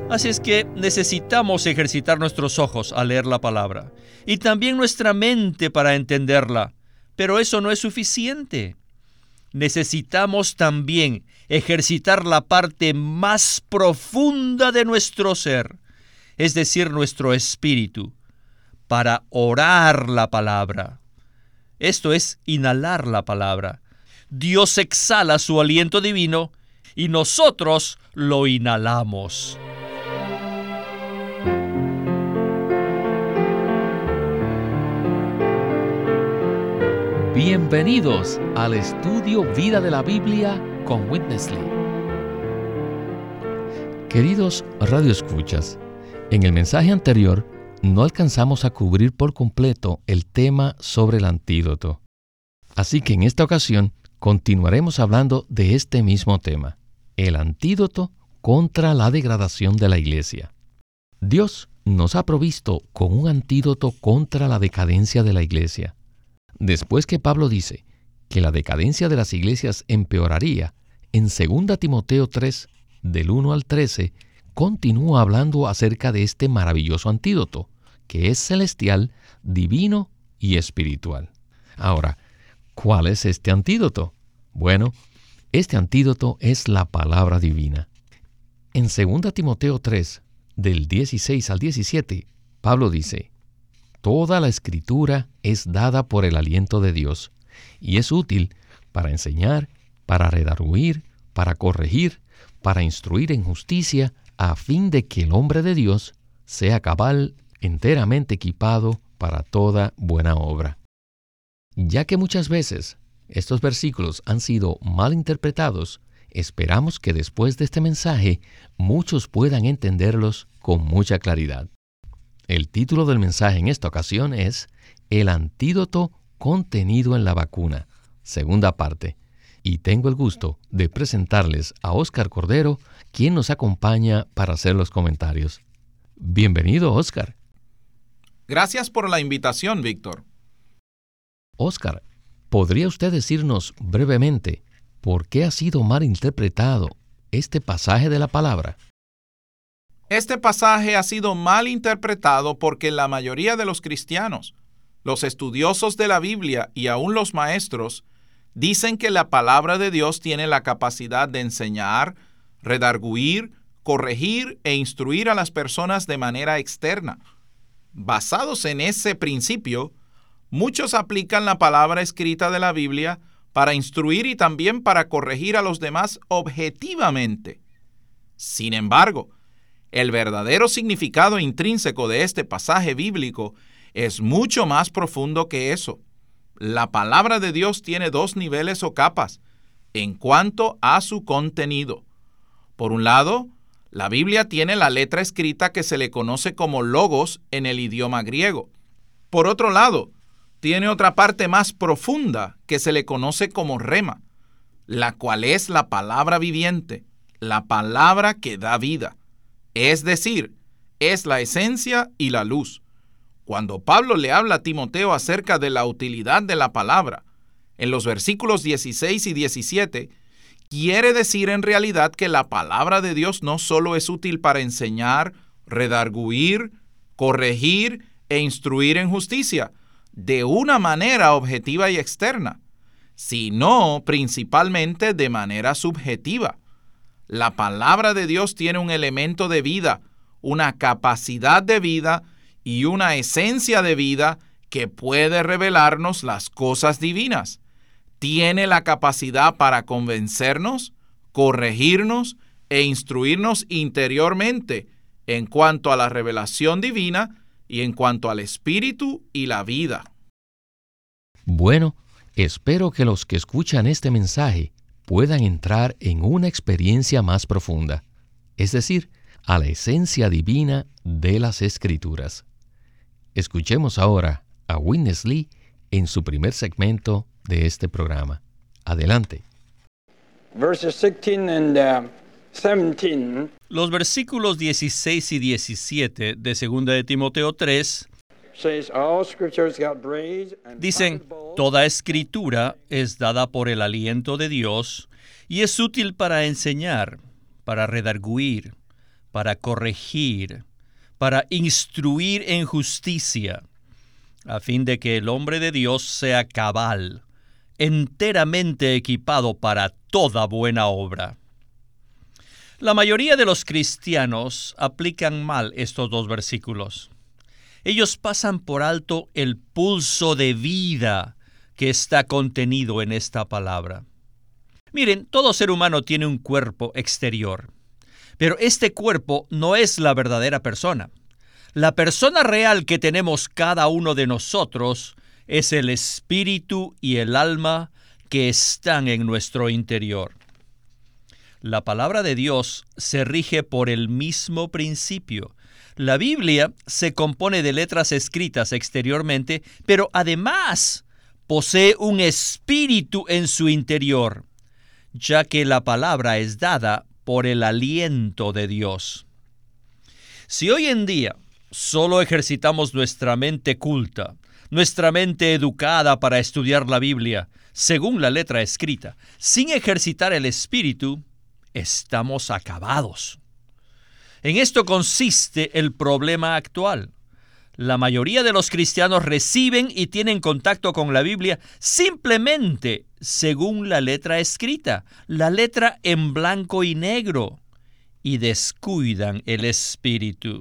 Así es que necesitamos ejercitar nuestros ojos al leer la palabra y también nuestra mente para entenderla, pero eso no es suficiente. Necesitamos también ejercitar la parte más profunda de nuestro ser, es decir, nuestro espíritu, para orar la palabra. Esto es inhalar la palabra. Dios exhala su aliento divino y nosotros lo inhalamos. Bienvenidos al estudio Vida de la Biblia con Witness Lee. Queridos radioescuchas, en el mensaje anterior no alcanzamos a cubrir por completo el tema sobre el antídoto. Así que en esta ocasión continuaremos hablando de este mismo tema, el antídoto contra la degradación de la iglesia. Dios nos ha provisto con un antídoto contra la decadencia de la iglesia. Después que Pablo dice que la decadencia de las iglesias empeoraría, en 2 Timoteo 3, del 1 al 13, continúa hablando acerca de este maravilloso antídoto, que es celestial, divino y espiritual. Ahora, ¿cuál es este antídoto? Bueno, este antídoto es la palabra divina. En 2 Timoteo 3, del 16 al 17, Pablo dice: Toda la Escritura es dada por el aliento de Dios y es útil para enseñar, para redarguir, para corregir, para instruir en justicia, a fin de que el hombre de Dios sea cabal, enteramente equipado para toda buena obra. Ya que muchas veces estos versículos han sido mal interpretados, esperamos que después de este mensaje muchos puedan entenderlos con mucha claridad. El título del mensaje en esta ocasión es El antídoto contenido en la vacuna, segunda parte. Y tengo el gusto de presentarles a Óscar Cordero, quien nos acompaña para hacer los comentarios. Bienvenido, Óscar. Gracias por la invitación, Víctor. Óscar, ¿podría usted decirnos brevemente por qué ha sido mal interpretado este pasaje de la palabra? Este pasaje ha sido mal interpretado porque la mayoría de los cristianos, los estudiosos de la Biblia y aún los maestros, dicen que la palabra de Dios tiene la capacidad de enseñar, redarguir, corregir e instruir a las personas de manera externa. Basados en ese principio, muchos aplican la palabra escrita de la Biblia para instruir y también para corregir a los demás objetivamente. Sin embargo, el verdadero significado intrínseco de este pasaje bíblico es mucho más profundo que eso. La palabra de Dios tiene dos niveles o capas en cuanto a su contenido. Por un lado, la Biblia tiene la letra escrita que se le conoce como logos en el idioma griego. Por otro lado, tiene otra parte más profunda que se le conoce como rema, la cual es la palabra viviente, la palabra que da vida. Es decir, es la esencia y la luz. Cuando Pablo le habla a Timoteo acerca de la utilidad de la palabra, en los versículos 16 y 17, quiere decir en realidad que la palabra de Dios no solo es útil para enseñar, redarguir, corregir e instruir en justicia, de una manera objetiva y externa, sino principalmente de manera subjetiva. La palabra de Dios tiene un elemento de vida, una capacidad de vida y una esencia de vida que puede revelarnos las cosas divinas. Tiene la capacidad para convencernos, corregirnos e instruirnos interiormente en cuanto a la revelación divina y en cuanto al espíritu y la vida. Bueno, espero que los que escuchan este mensaje puedan entrar en una experiencia más profunda, es decir, a la esencia divina de las Escrituras. Escuchemos ahora a Witness Lee en su primer segmento de este programa. Adelante. Verses 16 and 17. Los versículos 16 y 17 de 2 de Timoteo 3 dicen: Toda escritura es dada por el aliento de Dios y es útil para enseñar, para redarguir, para corregir, para instruir en justicia, a fin de que el hombre de Dios sea cabal, enteramente equipado para toda buena obra. La mayoría de los cristianos aplican mal estos dos versículos. Ellos pasan por alto el pulso de vida que está contenido en esta palabra. Miren, todo ser humano tiene un cuerpo exterior, pero este cuerpo no es la verdadera persona. La persona real que tenemos cada uno de nosotros es el espíritu y el alma que están en nuestro interior. La palabra de Dios se rige por el mismo principio. La Biblia se compone de letras escritas exteriormente, pero además posee un espíritu en su interior, ya que la palabra es dada por el aliento de Dios. Si hoy en día solo ejercitamos nuestra mente culta, nuestra mente educada para estudiar la Biblia, según la letra escrita, sin ejercitar el espíritu, estamos acabados. En esto consiste el problema actual. La mayoría de los cristianos reciben y tienen contacto con la Biblia simplemente según la letra escrita, la letra en blanco y negro, y descuidan el espíritu.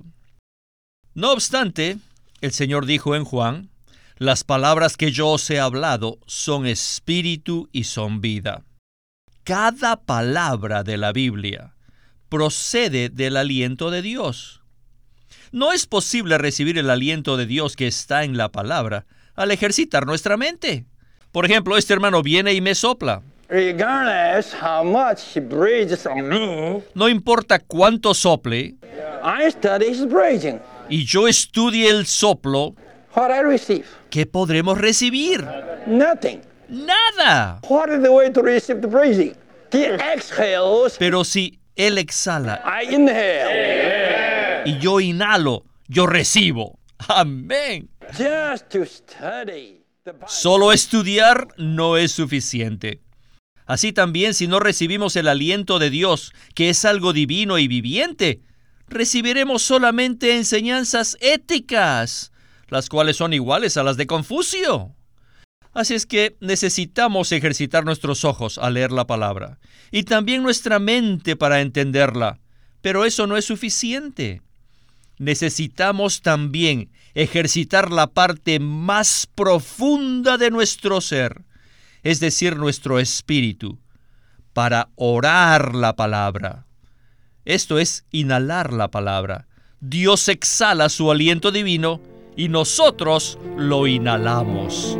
No obstante, el Señor dijo en Juan: las palabras que yo os he hablado son espíritu y son vida. Cada palabra de la Biblia procede del aliento de Dios. No es posible recibir el aliento de Dios que está en la palabra al ejercitar nuestra mente. Por ejemplo, este hermano viene y me sopla. Regardless how much he breathes on me, No importa cuánto sople I study his breathing. y yo estudie el soplo, What I receive? ¿qué podremos recibir? Nothing. Nada. What is the way to receive the breathing? He exhales, Pero si él exhala I inhale. y yo inhalo, yo recibo. Amén. Just to study the Bible. Solo estudiar no es suficiente. Así también, si no recibimos el aliento de Dios, que es algo divino y viviente, recibiremos solamente enseñanzas éticas, las cuales son iguales a las de Confucio. Así es que necesitamos ejercitar nuestros ojos al leer la palabra, y también nuestra mente para entenderla, pero eso no es suficiente. Necesitamos también ejercitar la parte más profunda de nuestro ser, es decir, nuestro espíritu, para orar la palabra. Esto es inhalar la palabra. Dios exhala su aliento divino y nosotros lo inhalamos.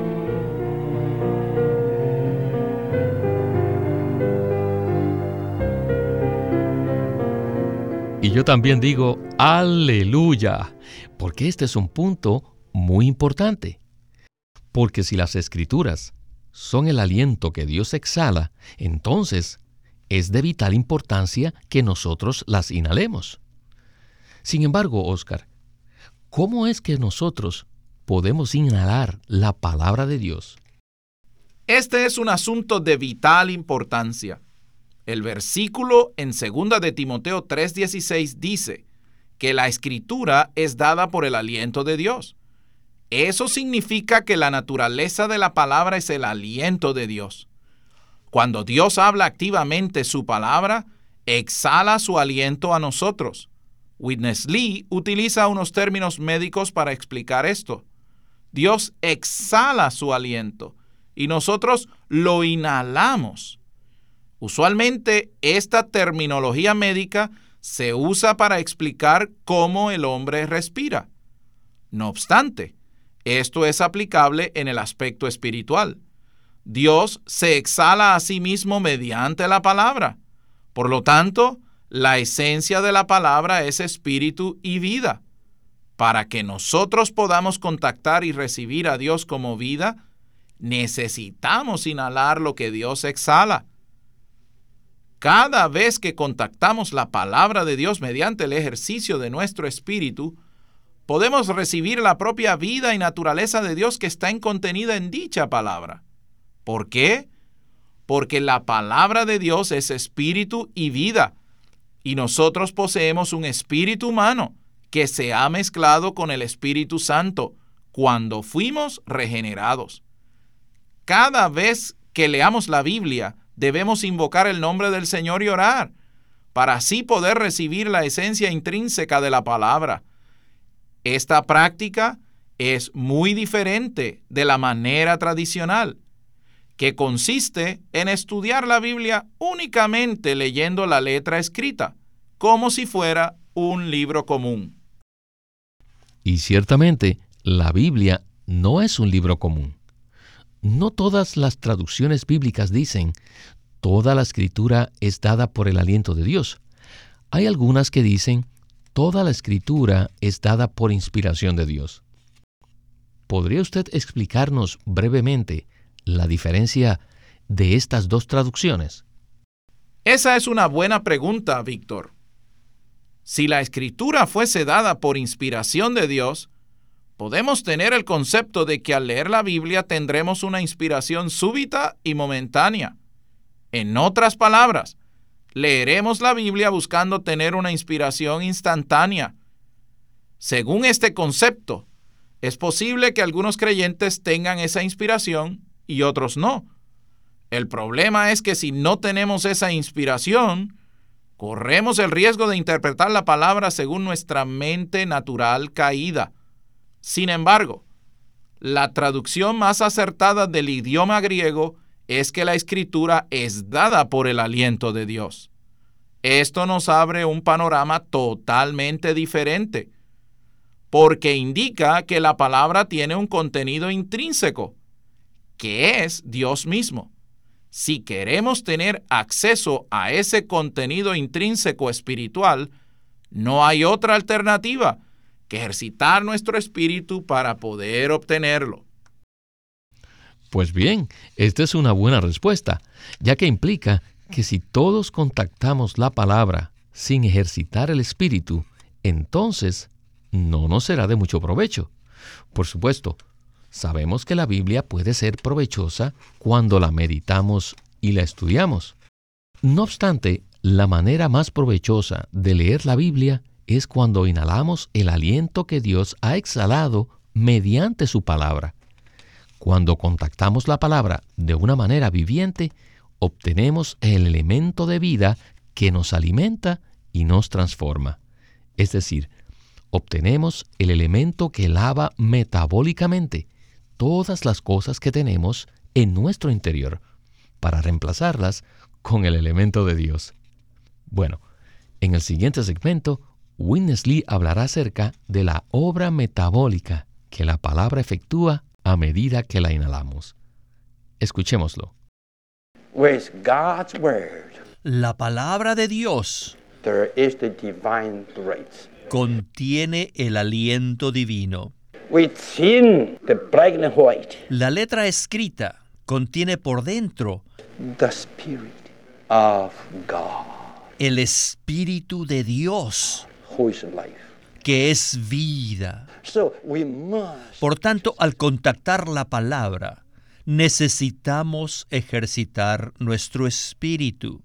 Y yo también digo, aleluya, porque este es un punto muy importante. Porque si las Escrituras son el aliento que Dios exhala, entonces es de vital importancia que nosotros las inhalemos. Sin embargo, Oscar, ¿cómo es que nosotros podemos inhalar la palabra de Dios? Este es un asunto de vital importancia. El versículo en 2 de Timoteo 3:16 dice que la Escritura es dada por el aliento de Dios. Eso significa que la naturaleza de la palabra es el aliento de Dios. Cuando Dios habla activamente su palabra, exhala su aliento a nosotros. Witness Lee utiliza unos términos médicos para explicar esto. Dios exhala su aliento y nosotros lo inhalamos. Usualmente, esta terminología médica se usa para explicar cómo el hombre respira. No obstante, esto es aplicable en el aspecto espiritual. Dios se exhala a sí mismo mediante la palabra. Por lo tanto, la esencia de la palabra es espíritu y vida. Para que nosotros podamos contactar y recibir a Dios como vida, necesitamos inhalar lo que Dios exhala. Cada vez que contactamos la palabra de Dios mediante el ejercicio de nuestro espíritu, podemos recibir la propia vida y naturaleza de Dios que está contenida en dicha palabra. ¿Por qué? Porque la palabra de Dios es espíritu y vida, y nosotros poseemos un espíritu humano que se ha mezclado con el Espíritu Santo cuando fuimos regenerados. Cada vez que leamos la Biblia, debemos invocar el nombre del Señor y orar, para así poder recibir la esencia intrínseca de la palabra. Esta práctica es muy diferente de la manera tradicional, que consiste en estudiar la Biblia únicamente leyendo la letra escrita, como si fuera un libro común. Y ciertamente, la Biblia no es un libro común. No todas las traducciones bíblicas dicen, toda la escritura es dada por el aliento de Dios. Hay algunas que dicen, toda la escritura es dada por inspiración de Dios. ¿Podría usted explicarnos brevemente la diferencia de estas dos traducciones? Esa es una buena pregunta, Víctor. Si la escritura fuese dada por inspiración de Dios, podemos tener el concepto de que al leer la Biblia tendremos una inspiración súbita y momentánea. En otras palabras, leeremos la Biblia buscando tener una inspiración instantánea. Según este concepto, es posible que algunos creyentes tengan esa inspiración y otros no. El problema es que si no tenemos esa inspiración, corremos el riesgo de interpretar la palabra según nuestra mente natural caída. Sin embargo, la traducción más acertada del idioma griego es que la escritura es dada por el aliento de Dios. Esto nos abre un panorama totalmente diferente, porque indica que la palabra tiene un contenido intrínseco, que es Dios mismo. Si queremos tener acceso a ese contenido intrínseco espiritual, no hay otra alternativa que ejercitar nuestro espíritu para poder obtenerlo. Pues bien, esta es una buena respuesta, ya que implica que si todos contactamos la palabra sin ejercitar el espíritu, entonces no nos será de mucho provecho. Por supuesto, sabemos que la Biblia puede ser provechosa cuando la meditamos y la estudiamos. No obstante, la manera más provechosa de leer la Biblia es cuando inhalamos el aliento que Dios ha exhalado mediante su palabra. Cuando contactamos la palabra de una manera viviente, obtenemos el elemento de vida que nos alimenta y nos transforma. Es decir, obtenemos el elemento que lava metabólicamente todas las cosas que tenemos en nuestro interior para reemplazarlas con el elemento de Dios. Bueno, en el siguiente segmento, Witness Lee hablará acerca de la obra metabólica que la palabra efectúa a medida que la inhalamos. Escuchémoslo. With God's word, La palabra de Dios there is the divine breath. contiene el aliento divino. Within the black and white, La letra escrita contiene por dentro the Spirit of God, el Espíritu de Dios, who is life. que es vida. So we must Por tanto, al contactar la palabra, necesitamos ejercitar nuestro espíritu.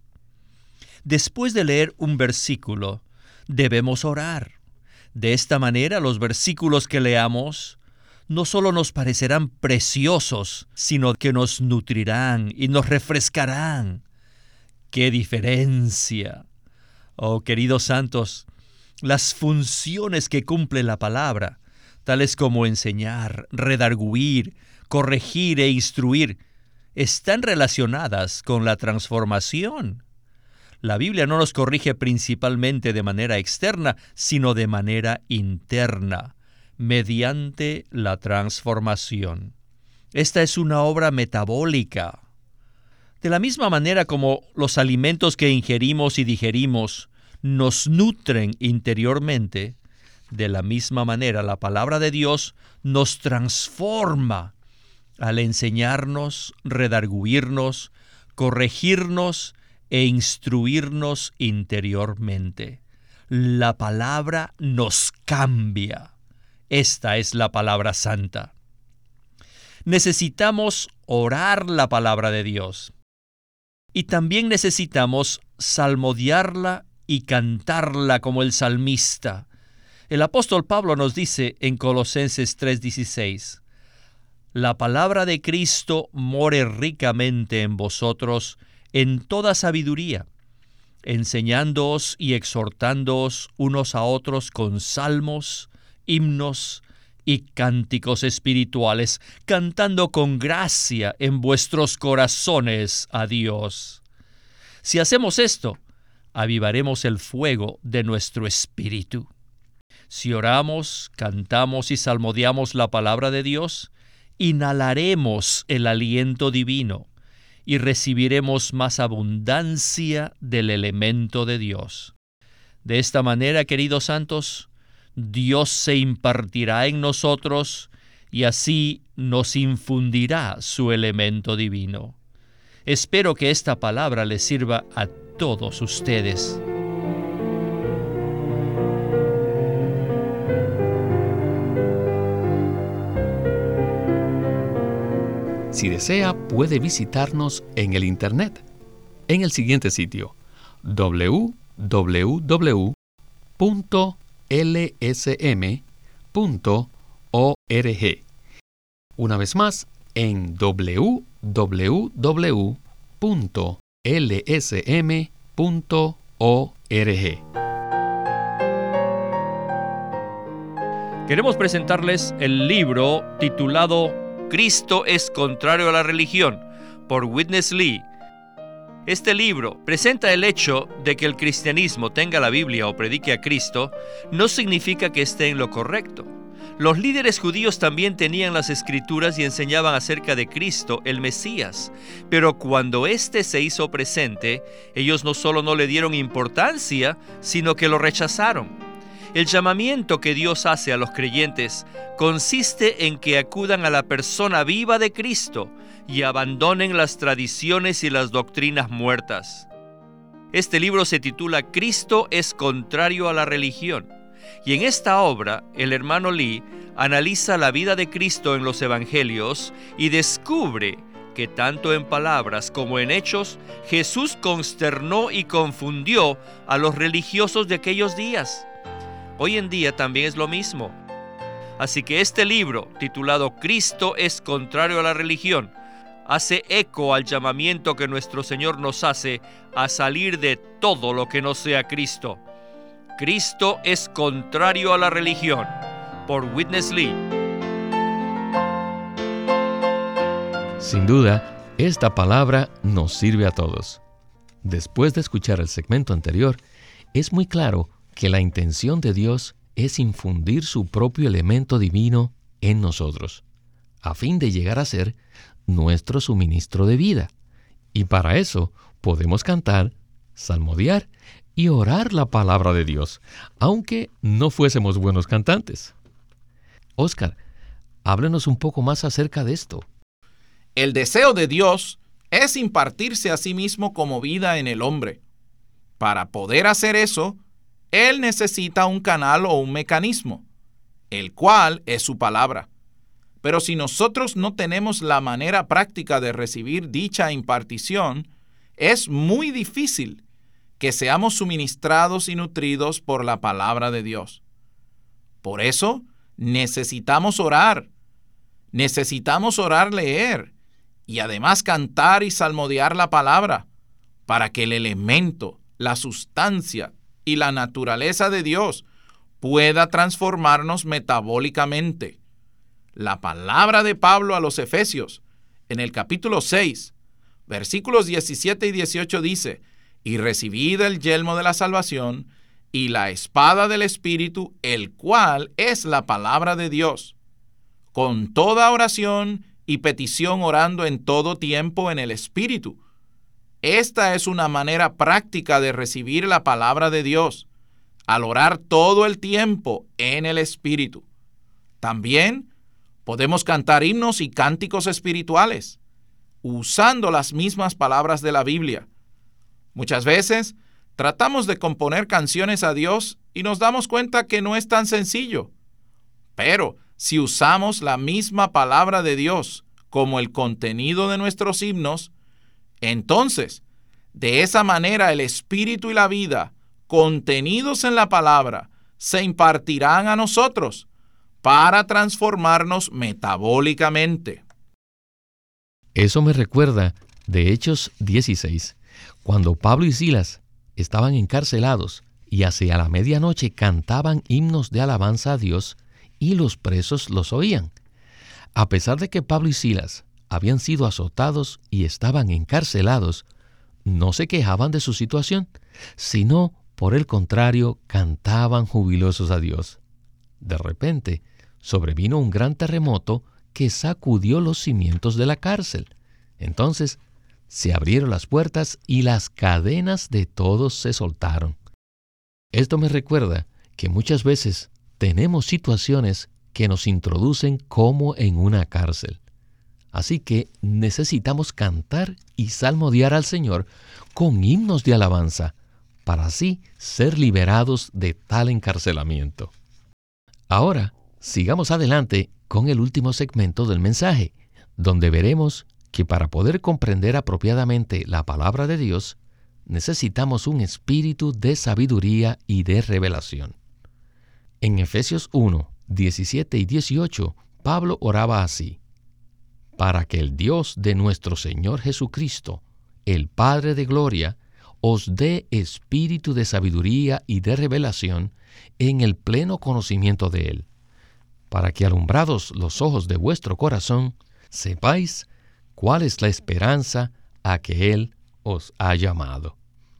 Después de leer un versículo, debemos orar. De esta manera, los versículos que leamos no solo nos parecerán preciosos, sino que nos nutrirán y nos refrescarán. ¡Qué diferencia! Oh, queridos santos, las funciones que cumple la palabra, tales como enseñar, redarguir, corregir e instruir, están relacionadas con la transformación. La Biblia no nos corrige principalmente de manera externa, sino de manera interna, mediante la transformación. Esta es una obra metabólica. De la misma manera como los alimentos que ingerimos y digerimos nos nutren interiormente, de la misma manera la palabra de Dios nos transforma al enseñarnos, redarguirnos, corregirnos e instruirnos interiormente. La palabra nos cambia. Esta es la palabra santa. Necesitamos orar la palabra de Dios. Y también necesitamos salmodiarla y cantarla como el salmista. El apóstol Pablo nos dice en Colosenses 3:16, la palabra de Cristo more ricamente en vosotros en toda sabiduría, enseñándoos y exhortándoos unos a otros con salmos, himnos y cánticos espirituales, cantando con gracia en vuestros corazones a Dios. Si hacemos esto, avivaremos el fuego de nuestro espíritu. Si oramos, cantamos y salmodiamos la palabra de Dios, inhalaremos el aliento divino y recibiremos más abundancia del elemento de Dios. De esta manera, queridos santos, Dios se impartirá en nosotros y así nos infundirá su elemento divino. Espero que esta palabra les sirva a todos ustedes. Si desea, puede visitarnos en el Internet, en el siguiente sitio, www.lsm.org. Una vez más, en www.lsm.org. Queremos presentarles el libro titulado Cristo es contrario a la religión, por Witness Lee. Este libro presenta el hecho de que el cristianismo tenga la Biblia o predique a Cristo, no significa que esté en lo correcto. Los líderes judíos también tenían las Escrituras y enseñaban acerca de Cristo, el Mesías. Pero cuando éste se hizo presente, ellos no solo no le dieron importancia, sino que lo rechazaron. El llamamiento que Dios hace a los creyentes consiste en que acudan a la persona viva de Cristo y abandonen las tradiciones y las doctrinas muertas. Este libro se titula Cristo es contrario a la religión, y en esta obra el hermano Lee analiza la vida de Cristo en los evangelios y descubre que tanto en palabras como en hechos Jesús consternó y confundió a los religiosos de aquellos días. Hoy en día también es lo mismo. Así que este libro, titulado Cristo es contrario a la religión, hace eco al llamamiento que nuestro Señor nos hace a salir de todo lo que no sea Cristo. Cristo es contrario a la religión, por Witness Lee. Sin duda, esta palabra nos sirve a todos. Después de escuchar el segmento anterior, es muy claro que la intención de Dios es infundir su propio elemento divino en nosotros, a fin de llegar a ser nuestro suministro de vida. Y para eso podemos cantar, salmodiar y orar la palabra de Dios, aunque no fuésemos buenos cantantes. Oscar, háblenos un poco más acerca de esto. El deseo de Dios es impartirse a sí mismo como vida en el hombre. Para poder hacer eso, Él necesita un canal o un mecanismo, el cual es su palabra. Pero si nosotros no tenemos la manera práctica de recibir dicha impartición, es muy difícil que seamos suministrados y nutridos por la palabra de Dios. Por eso, necesitamos orar, leer, y además cantar y salmodiar la palabra, para que el elemento, la sustancia y la naturaleza de Dios pueda transformarnos metabólicamente. La palabra de Pablo a los Efesios, en el capítulo 6, versículos 17 y 18 dice: y recibid el yelmo de la salvación y la espada del Espíritu, el cual es la palabra de Dios, con toda oración y petición orando en todo tiempo en el Espíritu. Esta es una manera práctica de recibir la palabra de Dios, al orar todo el tiempo en el Espíritu. También podemos cantar himnos y cánticos espirituales, usando las mismas palabras de la Biblia. Muchas veces tratamos de componer canciones a Dios y nos damos cuenta que no es tan sencillo. Pero si usamos la misma palabra de Dios como el contenido de nuestros himnos, entonces, de esa manera el espíritu y la vida contenidos en la palabra se impartirán a nosotros para transformarnos metabólicamente. Eso me recuerda de Hechos 16, cuando Pablo y Silas estaban encarcelados y hacia la medianoche cantaban himnos de alabanza a Dios y los presos los oían. A pesar de que Pablo y Silas habían sido azotados y estaban encarcelados, no se quejaban de su situación, sino, por el contrario, cantaban jubilosos a Dios. De repente, sobrevino un gran terremoto que sacudió los cimientos de la cárcel. Entonces, se abrieron las puertas y las cadenas de todos se soltaron. Esto me recuerda que muchas veces tenemos situaciones que nos introducen como en una cárcel. Así que necesitamos cantar y salmodiar al Señor con himnos de alabanza, para así ser liberados de tal encarcelamiento. Ahora, sigamos adelante con el último segmento del mensaje, donde veremos que para poder comprender apropiadamente la palabra de Dios, necesitamos un espíritu de sabiduría y de revelación. En Efesios 1, 17 y 18, Pablo oraba así: para que el Dios de nuestro Señor Jesucristo, el Padre de gloria, os dé espíritu de sabiduría y de revelación en el pleno conocimiento de Él, para que alumbrados los ojos de vuestro corazón, sepáis cuál es la esperanza a que Él os ha llamado.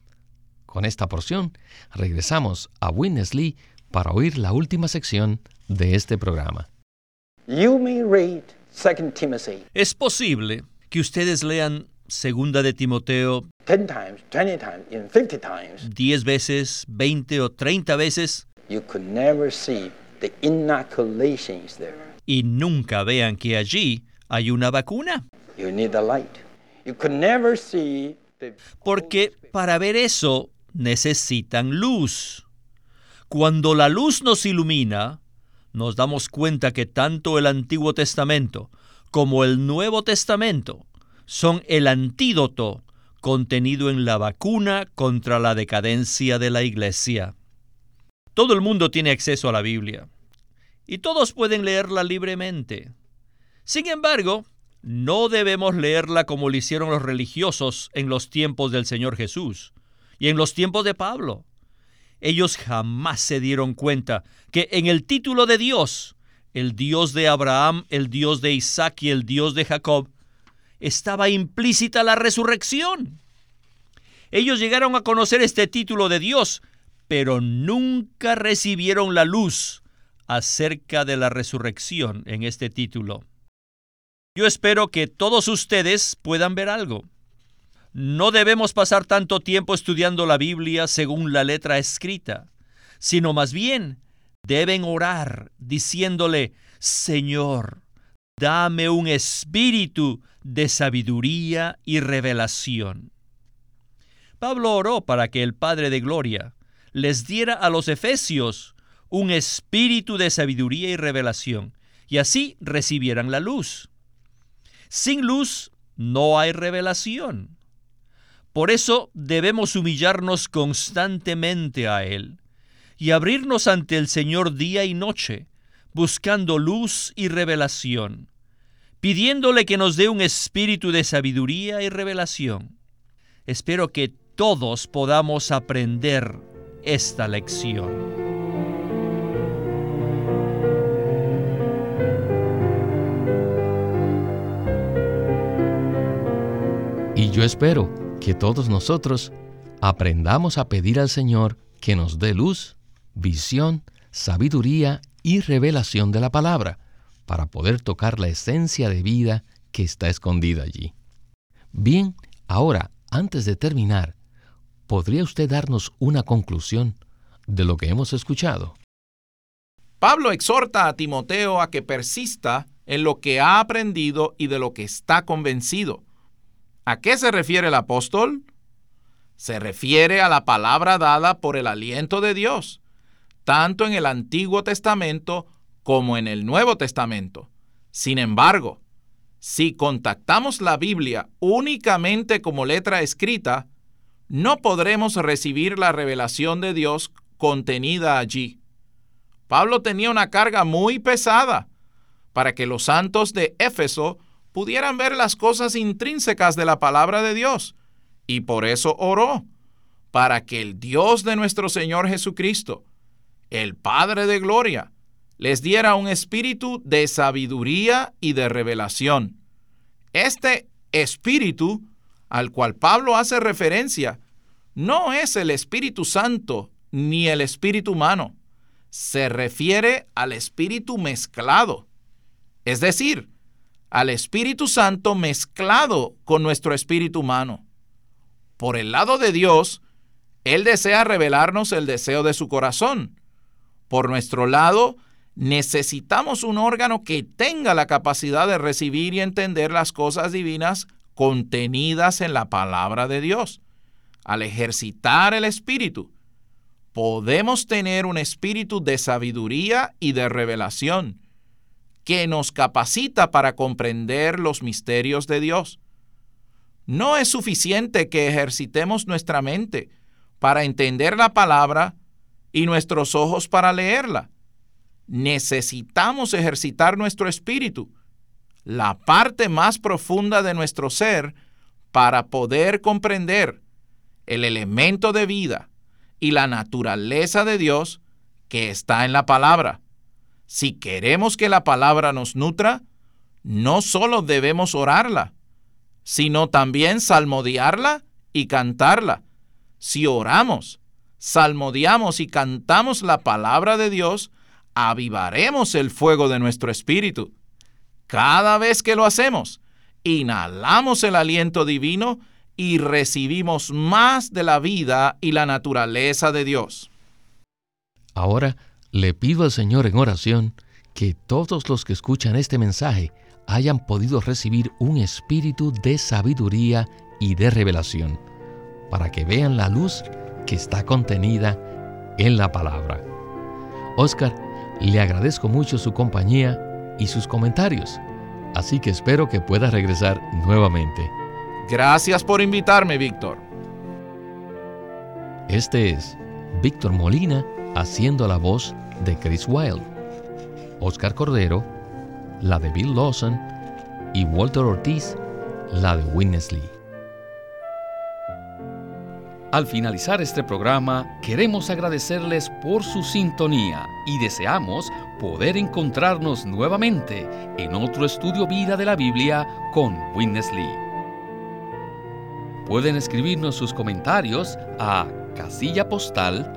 Con esta porción, regresamos a Witness Lee para oír la última sección de este programa. You may read 2 Timothy Es posible que ustedes lean 2 de Timoteo 10 times, 20 times, even 50 times. 10 veces, 20 o 30 veces You could never see the inoculations there. y nunca vean que allí hay una vacuna. You need the light. You could never see the... Porque para ver eso necesitan luz. Cuando la luz nos ilumina, nos damos cuenta que tanto el Antiguo Testamento como el Nuevo Testamento son el antídoto contenido en la vacuna contra la decadencia de la Iglesia. Todo el mundo tiene acceso a la Biblia y todos pueden leerla libremente. Sin embargo, no debemos leerla como lo hicieron los religiosos en los tiempos del Señor Jesús y en los tiempos de Pablo. Ellos jamás se dieron cuenta que en el título de Dios, el Dios de Abraham, el Dios de Isaac y el Dios de Jacob, estaba implícita la resurrección. Ellos llegaron a conocer este título de Dios, pero nunca recibieron la luz acerca de la resurrección en este título. Yo espero que todos ustedes puedan ver algo. No debemos pasar tanto tiempo estudiando la Biblia según la letra escrita, sino más bien deben orar diciéndole: Señor, dame un espíritu de sabiduría y revelación. Pablo oró para que el Padre de Gloria les diera a los efesios un espíritu de sabiduría y revelación, y así recibieran la luz. Sin luz no hay revelación. Por eso debemos humillarnos constantemente a Él y abrirnos ante el Señor día y noche, buscando luz y revelación, pidiéndole que nos dé un espíritu de sabiduría y revelación. Espero que todos podamos aprender esta lección. Y yo espero que todos nosotros aprendamos a pedir al Señor que nos dé luz, visión, sabiduría y revelación de la palabra, para poder tocar la esencia de vida que está escondida allí. Bien, ahora, antes de terminar, ¿podría usted darnos una conclusión de lo que hemos escuchado? Pablo exhorta a Timoteo a que persista en lo que ha aprendido y de lo que está convencido. ¿A qué se refiere el apóstol? Se refiere a la palabra dada por el aliento de Dios, tanto en el Antiguo Testamento como en el Nuevo Testamento. Sin embargo, si contactamos la Biblia únicamente como letra escrita, no podremos recibir la revelación de Dios contenida allí. Pablo tenía una carga muy pesada para que los santos de Éfeso pudieran ver las cosas intrínsecas de la palabra de Dios, y por eso oró, para que el Dios de nuestro Señor Jesucristo, el Padre de gloria, les diera un espíritu de sabiduría y de revelación. Este espíritu al cual Pablo hace referencia no es el Espíritu Santo ni el espíritu humano. Se refiere al espíritu mezclado, es decir, al Espíritu Santo mezclado con nuestro espíritu humano. Por el lado de Dios, Él desea revelarnos el deseo de su corazón. Por nuestro lado, necesitamos un órgano que tenga la capacidad de recibir y entender las cosas divinas contenidas en la palabra de Dios. Al ejercitar el espíritu, podemos tener un espíritu de sabiduría y de revelación que nos capacita para comprender los misterios de Dios. No es suficiente que ejercitemos nuestra mente para entender la palabra y nuestros ojos para leerla. Necesitamos ejercitar nuestro espíritu, la parte más profunda de nuestro ser, para poder comprender el elemento de vida y la naturaleza de Dios que está en la palabra. Si queremos que la palabra nos nutra, no solo debemos orarla, sino también salmodiarla y cantarla. Si oramos, salmodiamos y cantamos la palabra de Dios, avivaremos el fuego de nuestro espíritu. Cada vez que lo hacemos, inhalamos el aliento divino y recibimos más de la vida y la naturaleza de Dios. Ahora le pido al Señor en oración que todos los que escuchan este mensaje hayan podido recibir un espíritu de sabiduría y de revelación, para que vean la luz que está contenida en la palabra. Oscar, le agradezco mucho su compañía y sus comentarios, así que espero que pueda regresar nuevamente. Gracias por invitarme, Víctor. Este es Víctor Molina haciendo la voz de Chris Wilde, Oscar Cordero, la de Bill Lawson, y Walter Ortiz, la de Witness Lee. Al finalizar este programa, queremos agradecerles por su sintonía y deseamos poder encontrarnos nuevamente en otro estudio vida de la Biblia con Witness Lee. Pueden escribirnos sus comentarios a casilla postal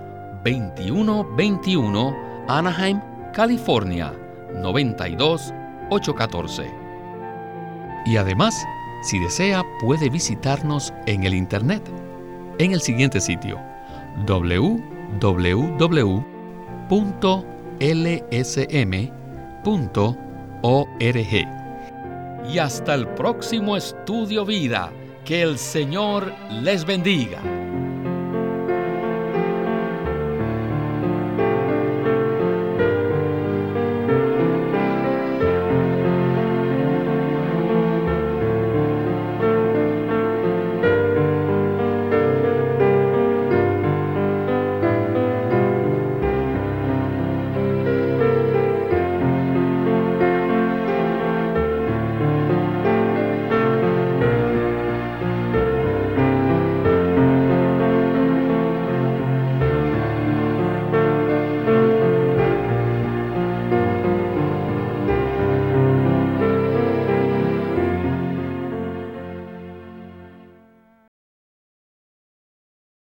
2121, Anaheim, California, 92814. Y además, si desea, puede visitarnos en el Internet, en el siguiente sitio: www.lsm.org. Y hasta el próximo estudio vida. Que el Señor les bendiga.